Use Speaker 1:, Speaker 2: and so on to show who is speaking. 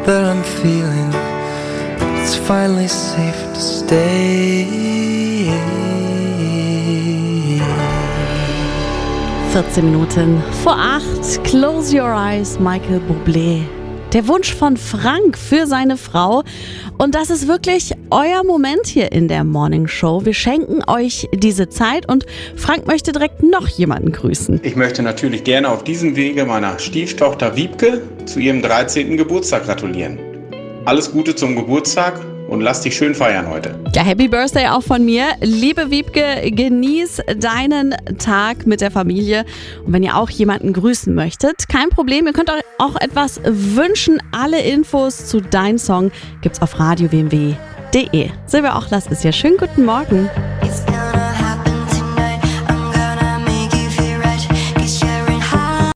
Speaker 1: that I'm feeling. It's finally safe to stay.
Speaker 2: 14 Minuten vor 8. Close Your Eyes, Michael Bublé. Der Wunsch von Frank für seine Frau. Und das ist wirklich euer Moment hier in der Morning Show. Wir schenken euch diese Zeit und Frank möchte direkt noch jemanden grüßen.
Speaker 3: Ich möchte natürlich gerne auf diesem Wege meiner Stieftochter Wiebke zu ihrem 13. Geburtstag gratulieren. Alles Gute zum Geburtstag und lass dich schön feiern heute.
Speaker 2: Ja, Happy Birthday auch von mir. Liebe Wiebke, genieß deinen Tag mit der Familie. Und wenn ihr auch jemanden grüßen möchtet, kein Problem, ihr könnt euch auch etwas wünschen. Alle Infos zu deinem Song gibt's auf radiowmw.de. Silvia Ochlers ist hier. Schönen guten Morgen.